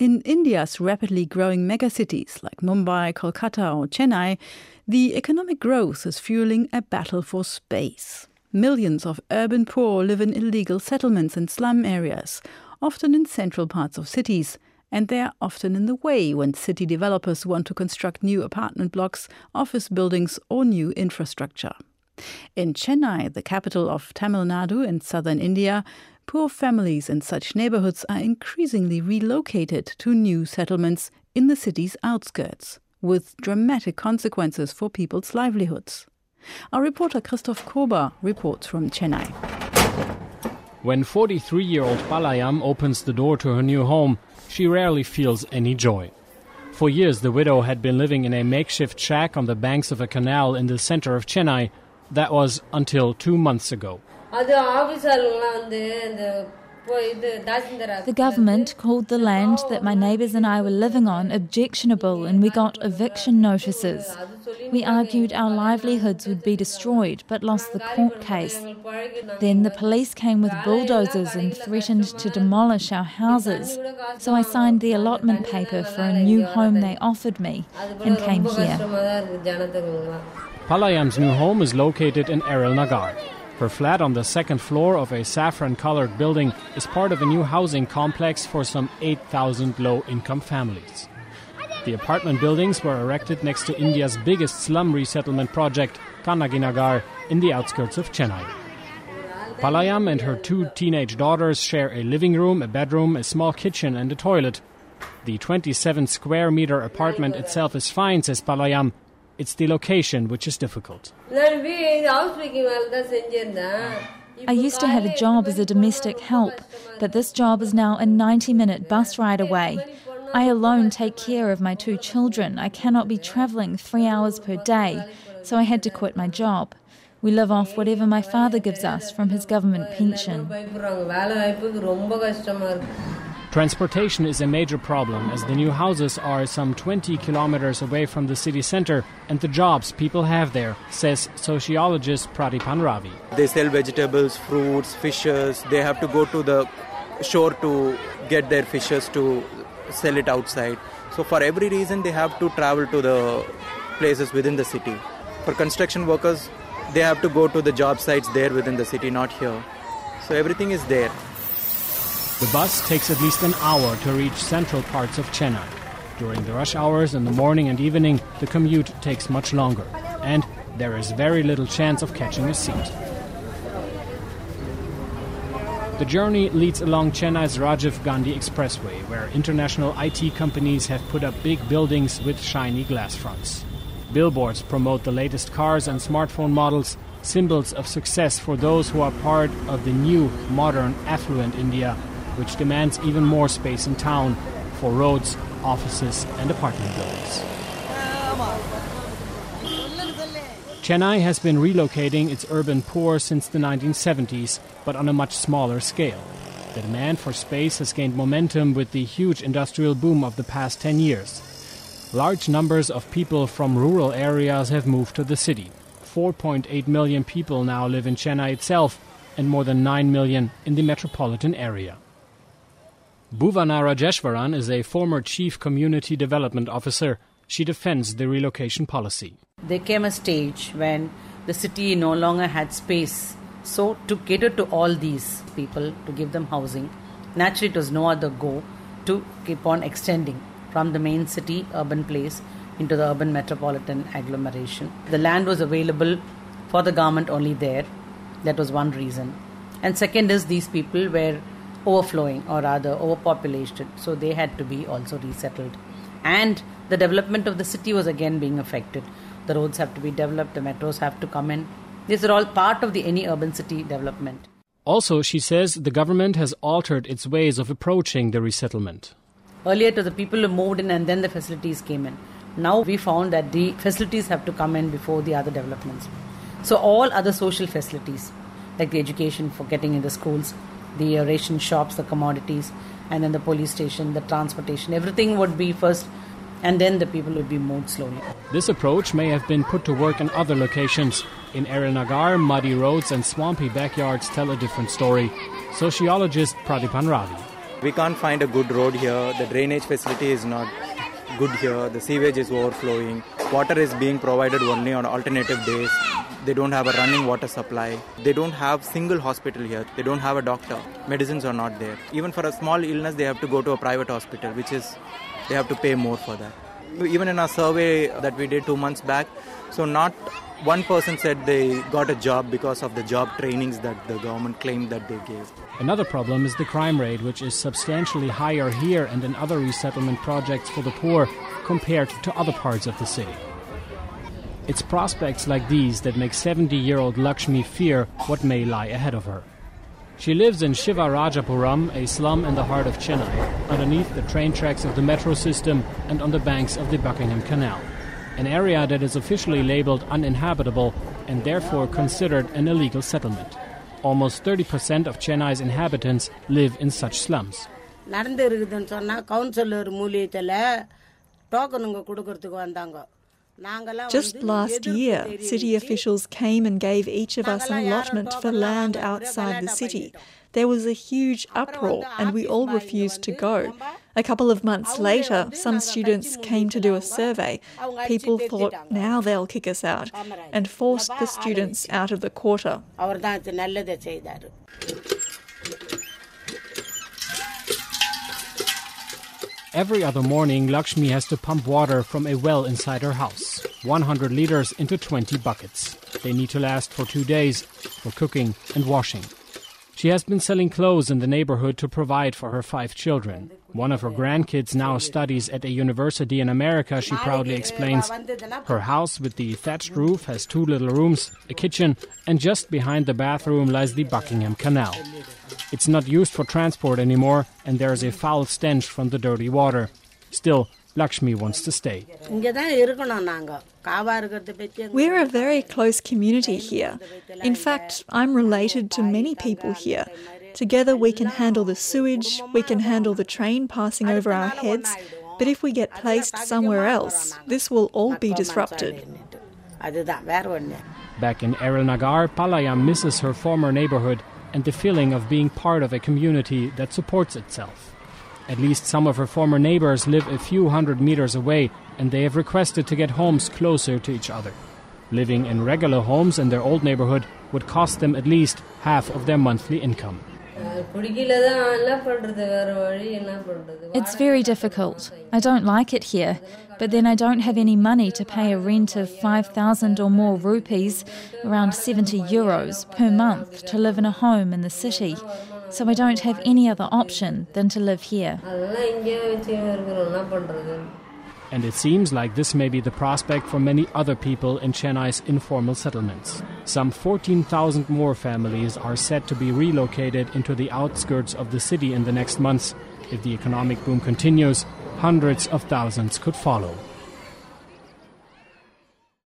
In India's rapidly growing megacities like Mumbai, Kolkata or Chennai, the economic growth is fueling a battle for space. Millions of urban poor live in illegal settlements and slum areas, often in central parts of cities, and they are often in the way when city developers want to construct new apartment blocks, office buildings or new infrastructure. In Chennai, the capital of Tamil Nadu in southern India, poor families in such neighborhoods are increasingly relocated to new settlements in the city's outskirts, with dramatic consequences for people's livelihoods. Our reporter Christoph Kober reports from Chennai. When 43-year-old Palayam opens the door to her new home, she rarely feels any joy. For years, the widow had been living in a makeshift shack on the banks of a canal in the center of Chennai. That was until 2 months ago. The government called the land that my neighbours and I were living on objectionable, and we got eviction notices. We argued our livelihoods would be destroyed but lost the court case. Then the police came with bulldozers and threatened to demolish our houses. So I signed the allotment paper for a new home they offered me and came here. Palayam's new home is located in Eril Nagar. Her flat on the second floor of a saffron-colored building is part of a new housing complex for some 8,000 low-income families. The apartment buildings were erected next to India's biggest slum resettlement project, Kannagi Nagar, in the outskirts of Chennai. Palayam and her 2 teenage daughters share a living room, a bedroom, a small kitchen and a toilet. The 27-square-meter apartment itself is fine, says Palayam. It's the location which is difficult. I used to have a job as a domestic help, but this job is now a 90-minute bus ride away. I alone take care of my 2 children. I cannot be travelling 3 hours per day, so I had to quit my job. We live off whatever my father gives us from his government pension. Transportation is a major problem, as the new houses are some 20 kilometers away from the city center and the jobs people have there, says sociologist Pradipan Ravi. They sell vegetables, fruits, fishes. They have to go to the shore to get their fishes to sell it outside. So for every reason, they have to travel to the places within the city. For construction workers, they have to go to the job sites there within the city, not here. So everything is there. The bus takes at least an hour to reach central parts of Chennai. During the rush hours in the morning and evening, the commute takes much longer, and there is very little chance of catching a seat. The journey leads along Chennai's Rajiv Gandhi Expressway, where international IT companies have put up big buildings with shiny glass fronts. Billboards promote the latest cars and smartphone models, symbols of success for those who are part of the new, modern, affluent India, which demands even more space in town for roads, offices and apartment buildings. Chennai has been relocating its urban poor since the 1970s, but on a much smaller scale. The demand for space has gained momentum with the huge industrial boom of the past 10 years. Large numbers of people from rural areas have moved to the city. 4.8 million people now live in Chennai itself, and more than 9 million in the metropolitan area. Bhuvana Rajeshwaran is a former Chief Community Development Officer. She defends the relocation policy. There came a stage when the city no longer had space. So to cater to all these people, to give them housing, naturally it was no other go to keep on extending from the main city, urban place, into the urban metropolitan agglomeration. The land was available for the government only there. That was one reason. And second is these people were overflowing, or rather overpopulated, so they had to be also resettled. And the development of the city was again being affected. The roads have to be developed, the metros have to come in. These are all part of any urban city development. Also, she says the government has altered its ways of approaching the resettlement. Earlier it was the people who moved in and then the facilities came in. Now we found that the facilities have to come in before the other developments. So all other social facilities, like the education for getting in the schools, the ration shops, the commodities, and then the police station, the transportation, everything would be first, and then the people would be moved slowly. This approach may have been put to work in other locations. In Eril Nagar, muddy roads and swampy backyards tell a different story. Sociologist Pradipan Ravi. We can't find a good road here. The drainage facility is not good here. The sewage is overflowing. Water is being provided only on alternative days. They don't have a running water supply. They don't have single hospital here. They don't have a doctor. Medicines are not there. Even for a small illness, they have to go to a private hospital, which is, they have to pay more for that. Even in our survey that we did 2 months back, so not one person said they got a job because of the job trainings that the government claimed that they gave. Another problem is the crime rate, which is substantially higher here and in other resettlement projects for the poor compared to other parts of the city. It's prospects like these that make 70-year-old Lakshmi fear what may lie ahead of her. She lives in Shivarajapuram, a slum in the heart of Chennai, underneath the train tracks of the metro system and on the banks of the Buckingham Canal, an area that is officially labelled uninhabitable and therefore considered an illegal settlement. Almost 30% of Chennai's inhabitants live in such slums. Just last year, city officials came and gave each of us an allotment for land outside the city. There was a huge uproar and we all refused to go. A couple of months later, some students came to do a survey. People thought now they'll kick us out and forced the students out of the quarter. Every other morning, Lakshmi has to pump water from a well inside her house, 100 liters into 20 buckets. They need to last for 2 days for cooking and washing. She has been selling clothes in the neighborhood to provide for her 5 children. One of her grandkids now studies at a university in America, she proudly explains. Her house with the thatched roof has 2 little rooms, a kitchen, and just behind the bathroom lies the Buckingham Canal. It's not used for transport anymore, and there is a foul stench from the dirty water. Still, Lakshmi wants to stay. We're a very close community here. In fact, I'm related to many people here. Together we can handle the sewage, we can handle the train passing over our heads, but if we get placed somewhere else, this will all be disrupted. Back in Eril Nagar, Palayam misses her former neighborhood and the feeling of being part of a community that supports itself. At least some of her former neighbors live a few hundred meters away, and they have requested to get homes closer to each other. Living in regular homes in their old neighborhood would cost them at least half of their monthly income. It's very difficult. I don't like it here, but then I don't have any money to pay a rent of 5,000 or more rupees, around 70 euros per month, to live in a home in the city. So I don't have any other option than to live here. And it seems like this may be the prospect for many other people in Chennai's informal settlements. Some 14,000 more families are set to be relocated into the outskirts of the city in the next months. If the economic boom continues, hundreds of thousands could follow.